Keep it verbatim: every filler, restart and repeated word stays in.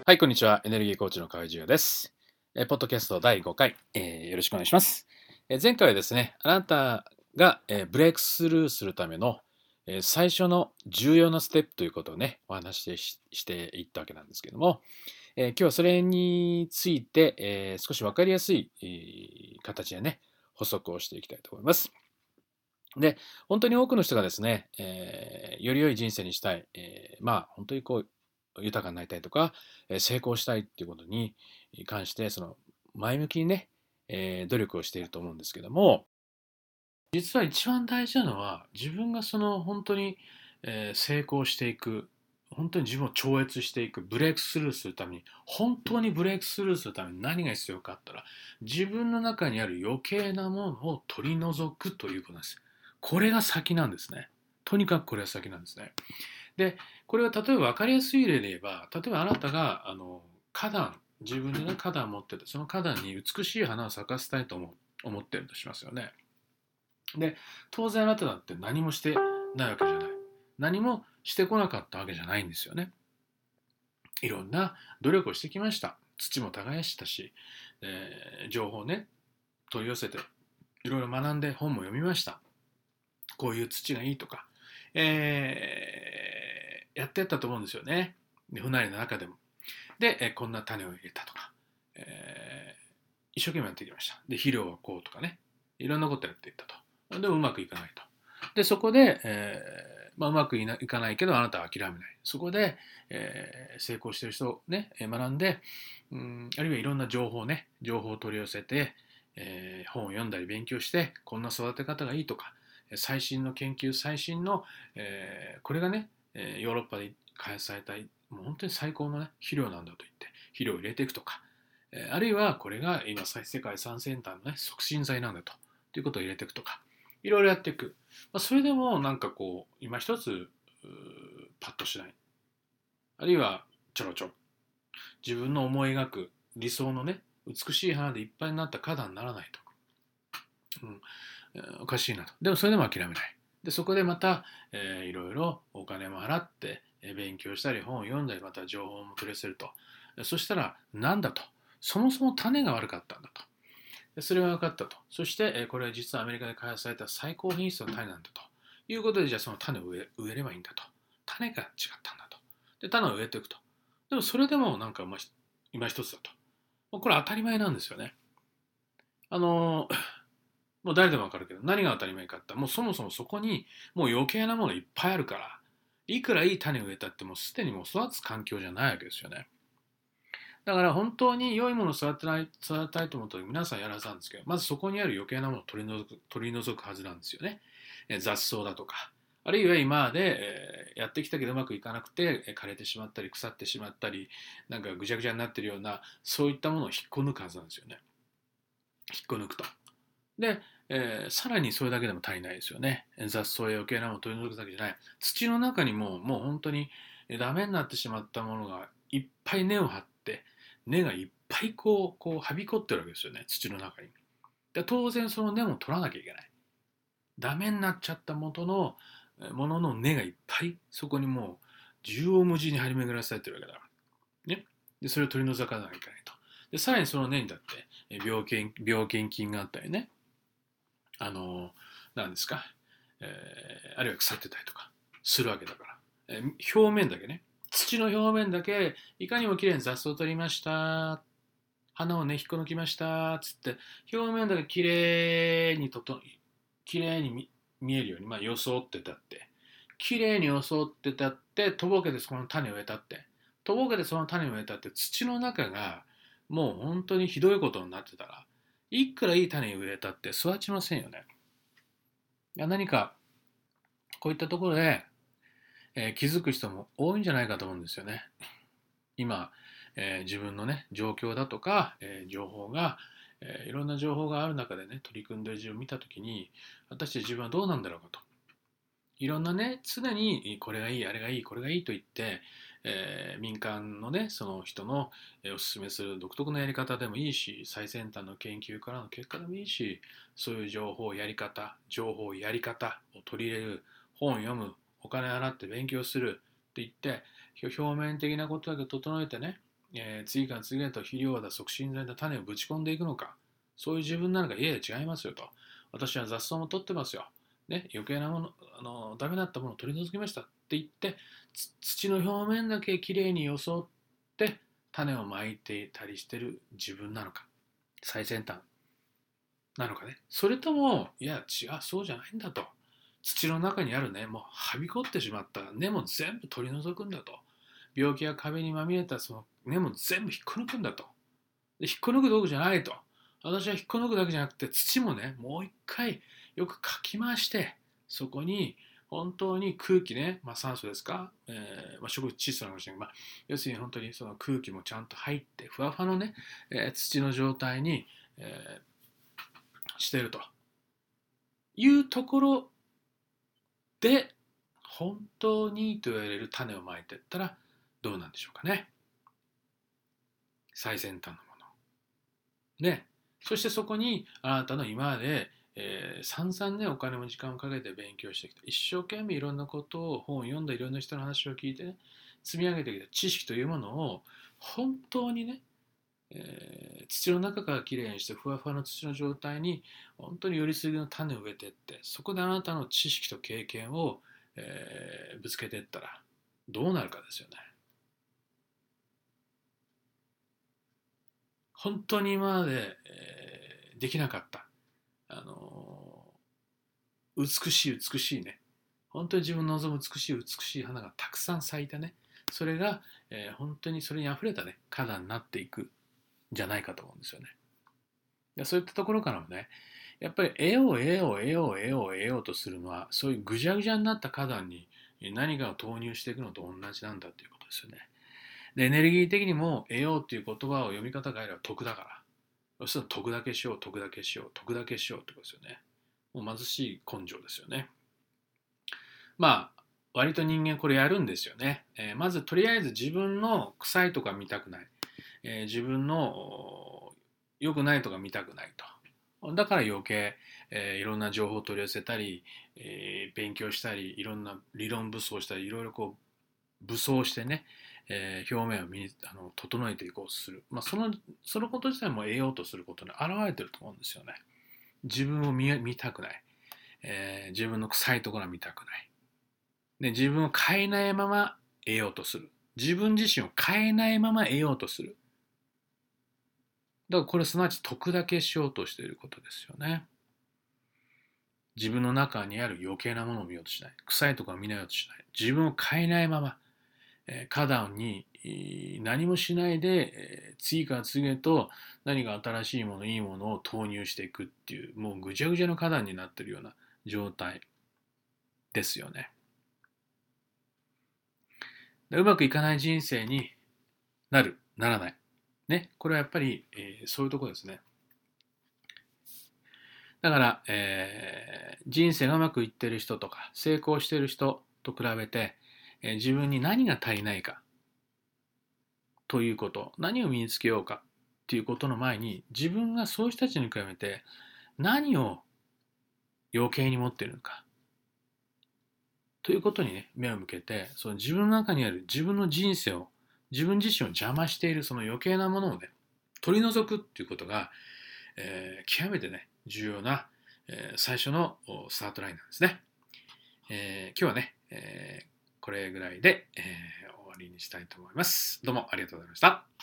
はい、こんにちは。エネルギーコーチの河合純也です。えーポッドキャストだいごかい、えーよろしくお願いします。えー前回はですね、あなたが、えーブレイクスルーするための、えー最初の重要なステップということをね、お話しししていったわけなんですけども、えー今日はそれについて、えー少しわかりやすい、えー形でね、補足をしていきたいと思います。で、本当に多くの人がですね、えーより良い人生にしたい、えーまあ、本当にこう、豊かになりたいとか、えー成功したいっていうことに関して、その、前向きにね、えー努力をしていると思うんですけども、実は一番大事なのは、自分がその本当に、えー成功していく、本当に自分を超越していく、ブレイクスルーするために、本当にブレイクスルーするために何が必要かって言ったら、自分の中にある余計なものを取り除くということなんです。これが先なんですね。とにかくこれが先なんですね。で、これは例えば分かりやすい例で言えば、例えばあなたがあの花壇、自分でね、花壇を持ってて、その花壇に美しい花を咲かせたいと思う思ってるとしますよね。で、当然あなただって何もしてないわけじゃない。何もしてこなかったわけじゃないんですよね。いろんな努力をしてきました。土も耕したし、えー情報をね、取り寄せて、いろいろ学んで本も読みました。こういう土がいいとか、えーやってやったと思うんですよね。で不慣れな中でも。で、えーこんな種を入れたとか、えー一生懸命やってきました。で、肥料はこうとかね、いろんなことやっていったと。でもうまくいかないと。で、そこで、えーまあ、うまくいないかないけど、あなたは諦めない。そこで、えー成功してる人をね、学んで、うん、あるいはいろんな情報ね、情報を取り寄せて、えー本を読んだり勉強して、こんな育て方がいいとか、最新の研究、最新の、えーこれがね、えーヨーロッパで開発された、もう本当に最高のね、肥料なんだと言って、肥料を入れていくとか、えーあるいはこれが今、世界最先端のね、促進剤なんだと、ということを入れていくとか、いろいろやっていく。まあ、それでもなんかこう、今一つ、パッとしない。あるいは、ちょろちょろ。自分の思い描く理想のね、美しい花でいっぱいになった花壇にならないと。うんおかしいなと。でもそれでも諦めない。で、そこでまた、えーいろいろお金も払って、えー勉強したり本を読んだり、また情報も取り寄せると。そしたら、なんだと。そもそも種が悪かったんだと。でそれが分かったと。そして、えーこれは実はアメリカで開発された最高品質の種なんだと。いうことで、じゃあその種を植え植えればいいんだと。種が違ったんだと。で、種を植えていくと。でもそれでもなんか今一つだと。これ当たり前なんですよね。あのーもう誰でもわかるけど、何が当たり前かって、もうそもそもそこにもう余計なものいっぱいあるから、いくらいい種を植えたってもうすでにもう育つ環境じゃないわけですよね。だから本当に良いものを育てない、育てたいと思うと皆さんやらずなんですけど、まずそこにある余計なものを取り除く、取り除くはずなんですよね。え雑草だとか、あるいは今まで、えーやってきたけどうまくいかなくて、えー枯れてしまったり腐ってしまったり、なんかぐちゃぐちゃになってるような、そういったものを引っこ抜くはずなんですよね。引っこ抜くと。で、えーさらにそれだけでも足りないですよね。雑草や余計なものを取り除くだけじゃない。土の中にももう本当にダメになってしまったものがいっぱい根を張って、根がいっぱいこう、こうはびこってるわけですよね、土の中に。で当然その根も取らなきゃいけない。ダメになっちゃった元のものの根がいっぱいそこにもう縦横無尽に張り巡らされてるわけだから。ね。で、それを取り除かなきゃいけないと。で、さらにその根にだって病原病原菌があったりね、あの、なんですか、えーあるいは腐ってたりとかするわけだから、えー表面だけね、土の表面だけ、いかにもきれいに雑草を取りました、花をね、引っこ抜きました、つって、表面だけきれいにとと、きれいに見見えるように、まあ、装ってたって、きれいに装ってたって、とぼけてその種を植えたって、とぼけてその種を植えたって、土の中がもう本当にひどいことになってたら、いくらいい種を植えたって育ちませんよね。いや何かこういったところで、えー気づく人も多いんじゃないかと思うんですよね。今、えー自分のね、状況だとか、えー情報が、えーいろんな情報がある中でね、取り組んでる自分を見たときに、果たして自分はどうなんだろうかと。いろんなね、常にこれがいい、あれがいい、これがいいと言って、えー民間のね、その人のえーおすすめする独特のやり方でもいいし、最先端の研究からの結果でもいいし、そういう情報、やり方、情報、やり方を取り入れる、本を読む、お金払って勉強するって言って、表面的なことだけ整えてね、 えー次から次へと肥料だ促進剤だ種をぶち込んでいくのか、そういう自分なのか、いやいや違いますよと。私は雑草も取ってますよ。ね、余計なもの、あのダメだったものを取り除きましたって言って、土の表面だけきれいに装って種をまいていたりしてる自分なのか、最先端なのかね。それとも、いや、違う、そうじゃないんだと。土の中にあるね、もうはびこってしまった根も全部取り除くんだと。病気や壁にまみれたその根も全部引っこ抜くんだと。で引っこ抜く道具じゃないと。私は引っこ抜くだけじゃなくて、土もね、もう一回よくかき回して、そこに本当に空気ね、まあ、酸素ですか、えーまあ、植物窒素なのかもしれないけど、まあ、要するに本当にその空気もちゃんと入って、ふわふわのね、えー土の状態に、えーしているというところで、本当にいいと言われる種をまいていったらどうなんでしょうかね。最先端のもの。ね。そしてそこにあなたの今まで、えー、散々ね、お金も時間をかけて勉強してきた。一生懸命いろんなことを本を読んだいろんな人の話を聞いてね、積み上げてきた知識というものを本当にね、えー土の中からきれいにしてふわふわの土の状態に本当によりすぎの種を植えていって、そこであなたの知識と経験を、えーぶつけていったらどうなるかですよね。本当に今まで、えーできなかった、あのー美しい美しいね、本当に自分の望む美しい美しい花がたくさん咲いてね、それが、えー本当にそれにあふれたね花壇になっていくんじゃないかと思うんですよね。でそういったところからもね、やっぱり得よう得よう得よう得よう得ようとするのは、そういうぐじゃぐじゃになった花壇に何かを投入していくのと同じなんだということですよね。で、エネルギー的にも得ようっていう言葉を読み方変えれば得だから。そうすると得だけしよう、得だけしよう、得だけしようってことですよね。もう貧しい根性ですよね。まあ、割と人間これやるんですよね。えーまずとりあえず自分の臭いとか見たくない。えー自分の良くないとか見たくないと。だから余計、えーいろんな情報を取り寄せたり、えー勉強したり、いろんな理論武装したり、いろいろこう武装してね、えー表面を見にあの整えていこうとする。まあ、その、そのこと自体も得ようとすることに現れてると思うんですよね。自分を見見たくない。えー自分の臭いところは見たくない。で、自分を変えないまま得ようとする。自分自身を変えないまま得ようとする。だからこれすなわち得だけしようとしていることですよね。自分の中にある余計なものを見ようとしない。臭いところを見ようとしない。自分を変えないまま、えー花壇に何もしないで、えー次から次へと何か新しいもの、いいものを投入していくっていう、もうぐちゃぐちゃの花壇になっているような状態ですよね。うまくいかない人生になる、ならない。ね、これはやっぱり、えーそういうところですね。だから、えー人生がうまくいっている人とか成功している人と比べて、えー自分に何が足りないかということ、何を身につけようかっていうことの前に、自分がそういう人たちに比べて何を余計に持っているのかということにね、目を向けて、その自分の中にある自分の人生を、自分自身を邪魔しているその余計なものをね、取り除くっていうことが、えー極めてね、重要な、えー最初のスタートラインなんですね。えー今日はね、えーこれぐらいで、えー終わりにしたいと思います。どうもありがとうございました。